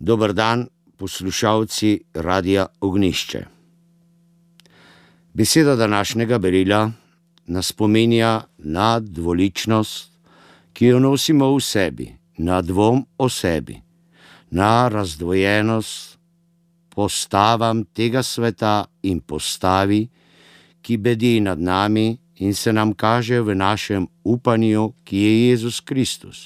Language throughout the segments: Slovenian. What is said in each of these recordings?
Dober dan, poslušalci Radia Ognjišče. Beseda današnjega berila nas spominja na dvoličnost, ki jo nosimo v sebi, na dvom o sebi, na razdvojenost postavam tega sveta in postavi, ki bedi nad nami in se nam kaže v našem upanju, ki je Jezus Kristus.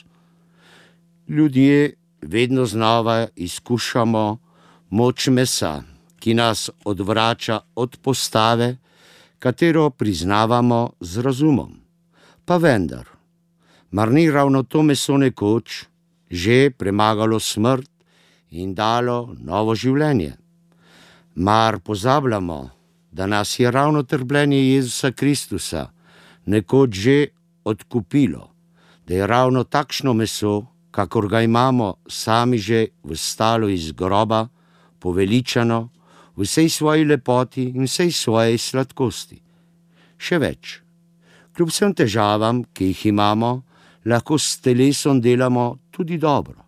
Ljudje vedno znova izkušamo moč mesa, ki nas odvrača od postave, katero priznavamo z razumom. Pa vendar, mar ni ravno to meso nekoč že premagalo smrt in dalo novo življenje? Mar pozabljamo, da nas je ravno trpljenje Jezusa Kristusa nekoč že odkupilo, da je ravno takšno meso, kakor ga imamo sami že vstalo iz groba, poveličano, v vsej svoji lepoti in vsej svojej sladkosti. Še več, kljub vsem težavam, ki jih imamo, lahko s telesom delamo tudi dobro.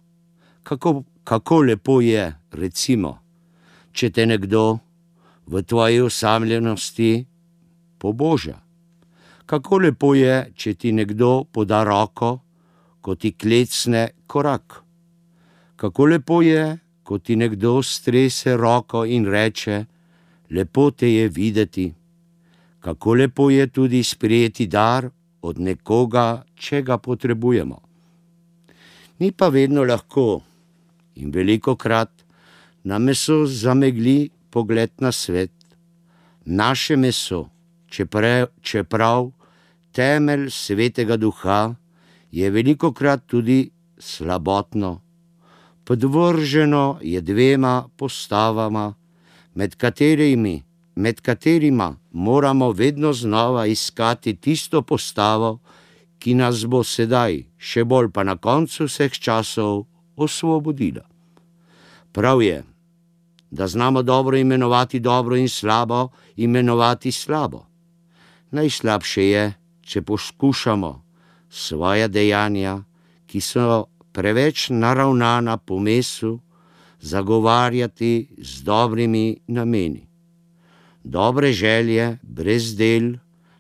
Kako lepo je, recimo, če te nekdo v tvoji osamljenosti poboža. Kako lepo je, če ti nekdo poda roko, ko ti klecne korak. Kako lepo je, ko ti nekdo strese roko in reče: lepo te je videti. Kako lepo je tudi sprejeti dar od nekoga, če ga potrebujemo. Ni pa vedno lahko in velikokrat nam meso zamegli pogled na svet. Naše meso, čeprav temelj Svetega Duha, je velikokrat tudi slabotno. Podvrženo je dvema postavama, med katerima moramo vedno znova iskati tisto postavo, ki nas bo sedaj, še bolj pa na koncu vseh časov, osvobodila. Prav je, da znamo dobro imenovati dobro in slabo imenovati slabo. Najslabše je, če poskušamo svoja dejanja, ki so preveč naravnana po mesu, zagovarjati z dobrimi nameni. Dobre želje brez del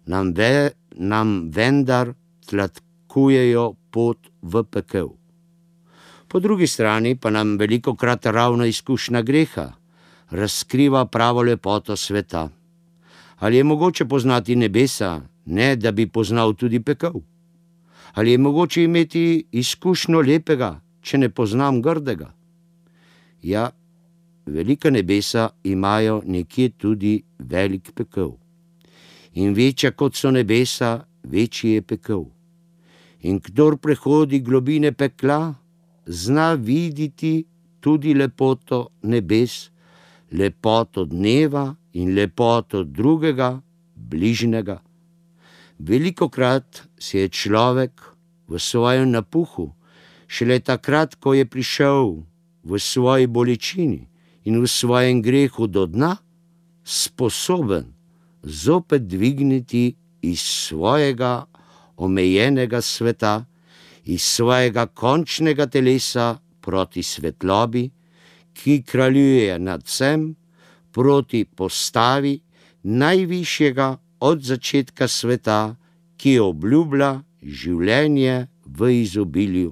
nam vendar tlatkujejo pot v pekel. Po drugi strani pa nam velikokrat ravno izkušnja greha razkriva pravo lepoto sveta. Ali je mogoče poznati nebesa, ne da bi poznal tudi pekel? Ali je mogoče imeti izkušnjo lepega, če ne poznam grdega? Ja, velika nebesa imajo nekje tudi velik pekel. In večja kot so nebesa, večji je pekel. In kdor prehodi globine pekla, zna videti tudi lepoto nebes, lepoto dneva in lepoto drugega, bližnjega. Velikokrat se je človek v svojem napuhu, šele takrat, ko je prišel v svoji bolečini in v svojem grehu do dna, sposoben zopet dvigniti iz svojega omejenega sveta, iz svojega končnega telesa proti svetlobi, ki kraljuje nad vsem, proti postavi najvišjega od začetka sveta, ki obljublja življenje v izobilju.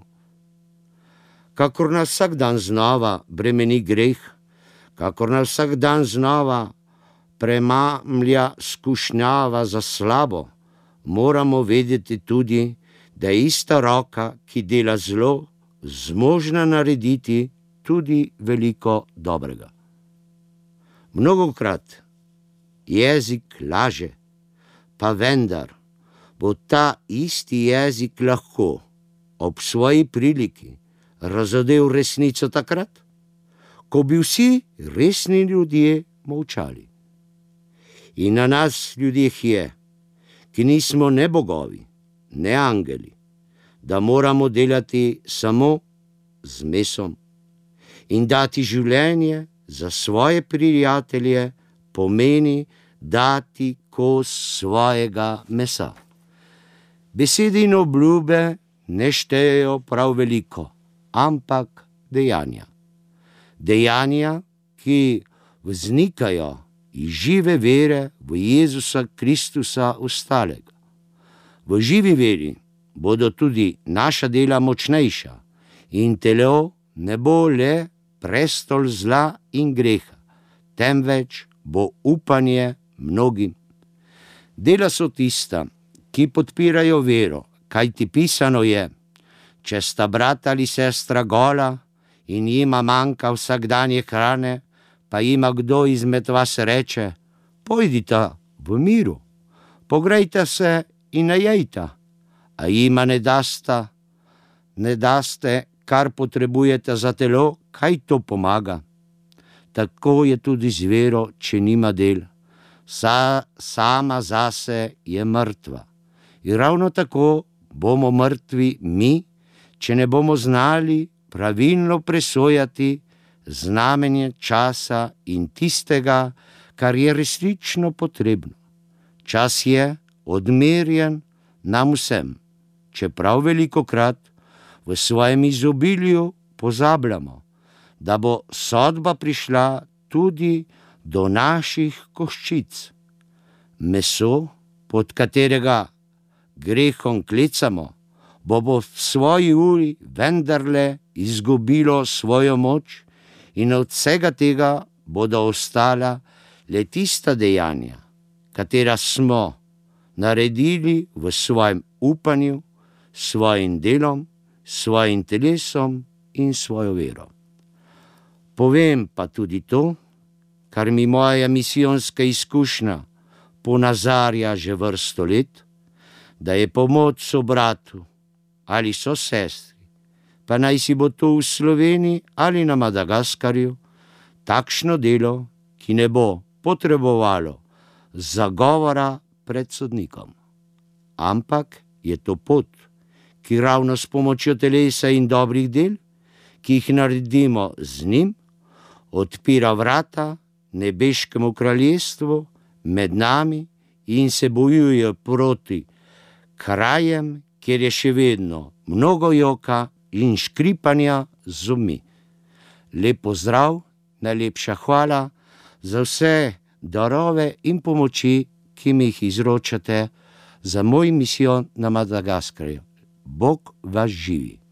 Kakor nas vsak dan znova bremeni greh, kakor nas vsak dan znova premamlja skušnjava za slabo, moramo vedeti tudi, da je ista roka, ki dela zlo, zmožna narediti tudi veliko dobrega. Mnogokrat jezik laže, pa vendar bo ta isti jezik lahko ob svoji priliki razodel resnico takrat, ko bi vsi resni ljudje molčali. In na nas ljudeh je, ki nismo ne bogovi, ne angeli, da moramo delati samo z mesom in dati življenje za svoje prijatelje pomeni dati kos svojega mesa. Besede in obljube ne štejejo prav veliko, ampak dejanja. Dejanja, ki vznikajo iz žive vere v Jezusa Kristusa ostalega. V živi veri bodo tudi naša dela močnejša in telo ne bo le prestol zla in greha, temveč bo upanje mnogim. Dela so tista, ki podpirajo vero, kajti pisano je: če sta brat ali sestra gola in jima manjka vsakdanje hrane, pa jima kdo izmed vas reče: pojdita v miru, pogrejta se in najejta, a jima ne daste, kar potrebujete za telo, kaj to pomaga? Tako je tudi z vero, če nima del. Sama zase je mrtva. In ravno tako bomo mrtvi mi, če ne bomo znali pravilno presojati znamenje časa in tistega, kar je resnično potrebno. Čas je odmerjen nam vsem, čeprav velikokrat v svojem izobilju pozabljamo, da bo sodba prišla tudi do naših koščic. Meso, pod katerega grehom klecamo, bo v svoji uri vendarle izgubilo svojo moč in od vsega tega bodo ostala le tista dejanja, katera smo naredili v svojem upanju, svojim delom, svojim telesom in svojo vero. Povem pa tudi to, kar mi moja misijonska izkušnja ponazarja že vrsto let, da je pomoč sobratu ali sosestri, pa naj si bo to v Sloveniji ali na Madagaskarju, takšno delo, ki ne bo potrebovalo zagovora pred sodnikom. Ampak je to pot, ki ravno s pomočjo telesa in dobrih del, ki jih naredimo z njim, odpira vrata nebeškemu kraljestvu med nami in se bojuje proti krajem, kjer je še vedno mnogo joka in škripanja z zobmi. Lep pozdrav, najlepša hvala za vse darove in pomoči, ki mi jih izročate za moj misijon na Madagaskarju. Bog vas živi.